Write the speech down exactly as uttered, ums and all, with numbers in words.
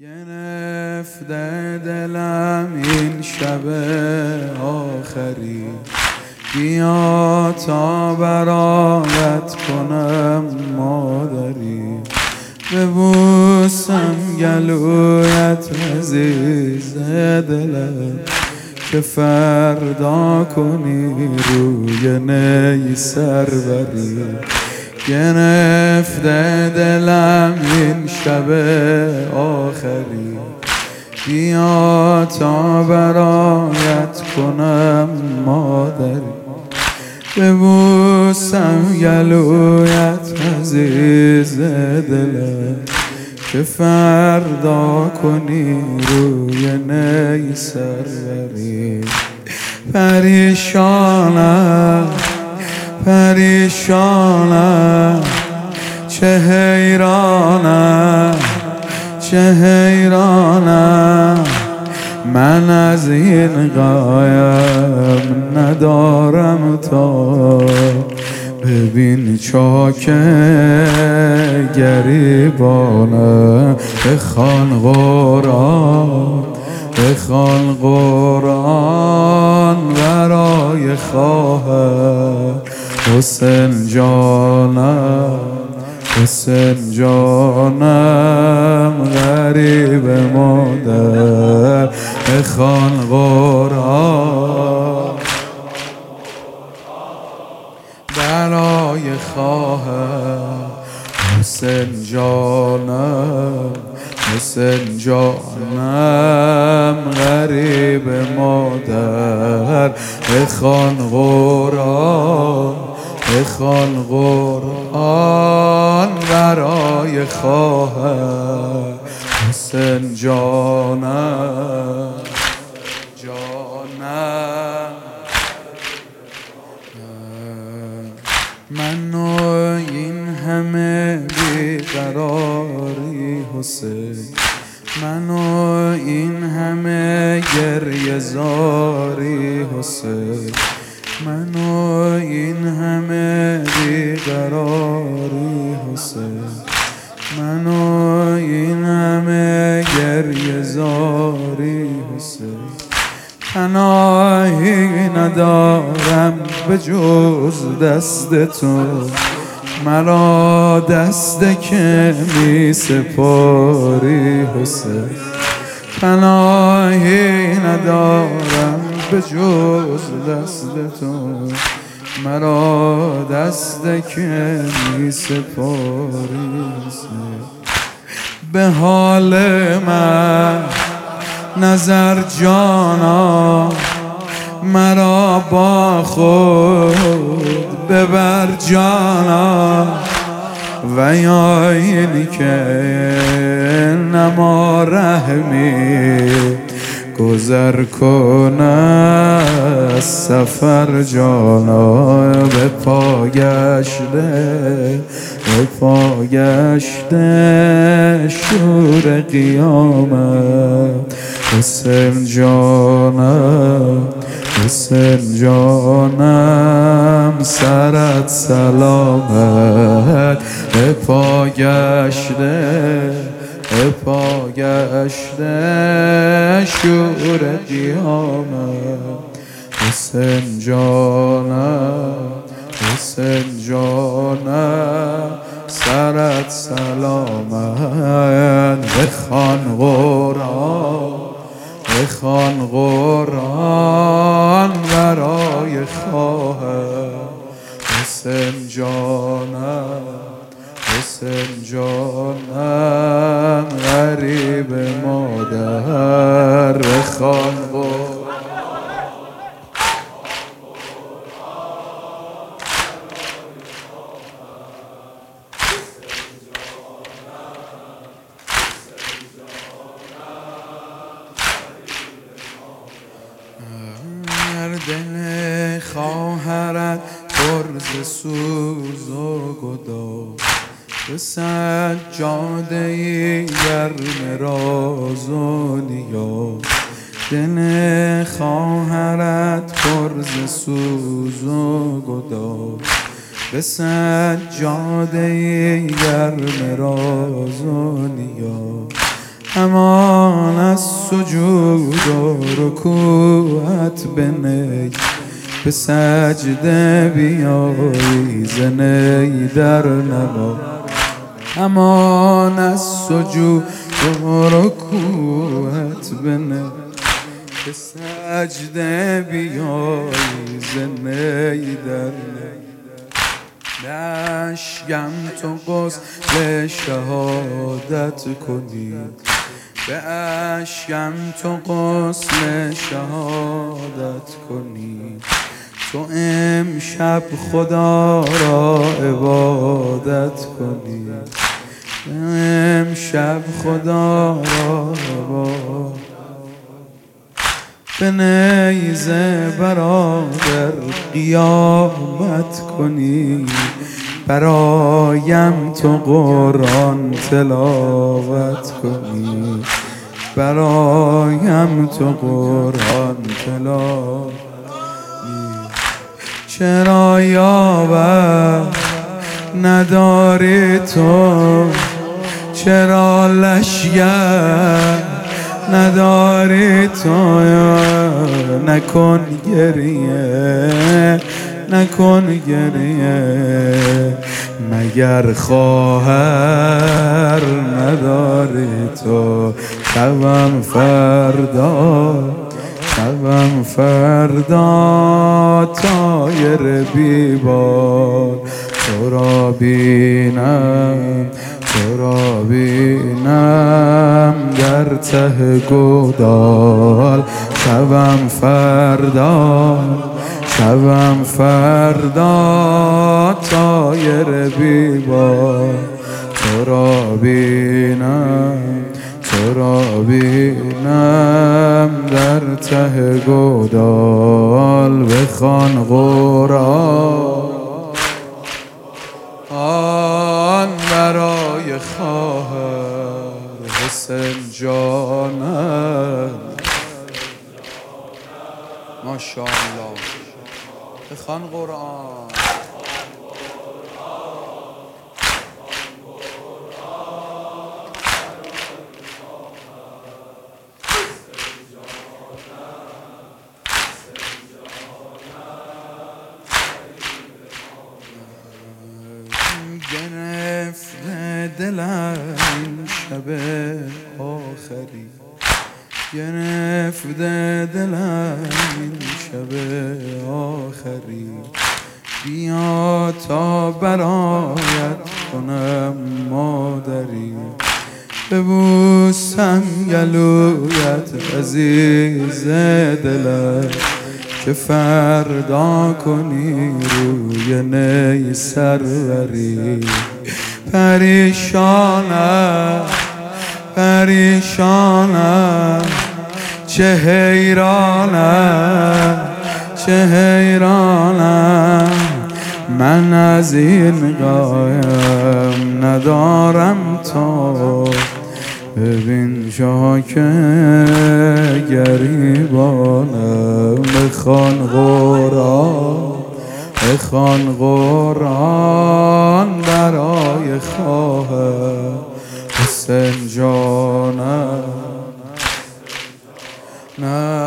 گرفته دلم این شب آخری، بیا تا برایت کنم مادری، ببوسم گلویت عزیز دلم که فردا کنی روی نی سروری. گرفته دلم این شب آخری، بیا تا برایت کنم مادری، ببوسم گلویت عزیز دلم که فردا کنی روی نی سروری. پریشانم پریشانم چه حیرانم چه حیرانم، من از این قایم ندارم تا ببین چاک گریبانم. بخوان قرآن بخوان قرآن برای خواهر حسین جانم، حسین جانم غریب مادر. بخوان قرآن برای خواهر حسین جانم، حسین جانم غریب مادر. بخوان قرآن بخوان قرآن برای خواهر حسین جانم جانم. من و این همه بیقراری حسین، من و این همه گریه زاری حسین، من و این همه بیقراری حسین، من و این همه گریه زاری حسین. پناهی ندارم به جز دست تو، مرا دست که می سپاری حسین. پناهی ندارم به جز دست تو، مرا دست که می سپاری حسین. به حال من نظر جانا، مرا با خود ببر جانا، و یا اینی که نما رحمی گذر کنه سفر جانا. به پا گشته به پا گشته شور قیامت حسین جانم، حسین جانم سرت سلامت. به پا گشته به پا گشته شور قیامت حسین جانم، حسین جانم سرت سلامت. بخوان قرآن بخوان قرآن برای خواهر حسین جانم، حسین جانم غریب مادر. بخوان قرآن دل خواهرت پر ز سوز و گداز، به سجاده گرم راز و نیاز. دل خواهرت پر ز سوز و گداز، به سجاده گرم راز و نیاز. امان از سجود و رکوعت بنی، به سجده بیایی زنی در نما. امان از سجود و رکوعت بنی، به سجده بیایی زنی در نما. اشکم تو غسل شهادت کنی، به اشکم تو غسل شهادت کنی. تو امشب خدا را عبادت کنی، امشب خدا را عبادت. به نیزه برادر قیامت کنی، برایم تو قرآن تلاوت کنی، برایم تو قرآن تلاوت. چرا یاور نداری تو، چرا لشگر نداری تو، نکن گریه نکن گریه. مگر خواهر نداری تو، شبم فردا شبم فردا طایر بیبار تو را بینم، تو را بینم در ته گودال. شبم فردا شبم فردا طایر بیبار تو را بینم، تو را بینم در ته گودال. بخوان قرآن آن برای خواهر حسین جانم. ماشاءالله. بخوان قرآن گرفته دلم این شب آخری، گرفته دلم این شب آخری. بیا تا برایت کنم مادری، ببوسم گلویت عزیز دلم، که فردا کنی روی نی سروری. پریشانم پریشانم چه حیرانم چه حیرانم. من از این قایم ندارم تو، ببین جا که گریبانم. بخوان قرآن بخوان قرآن برای خواهر حسین جانم. نه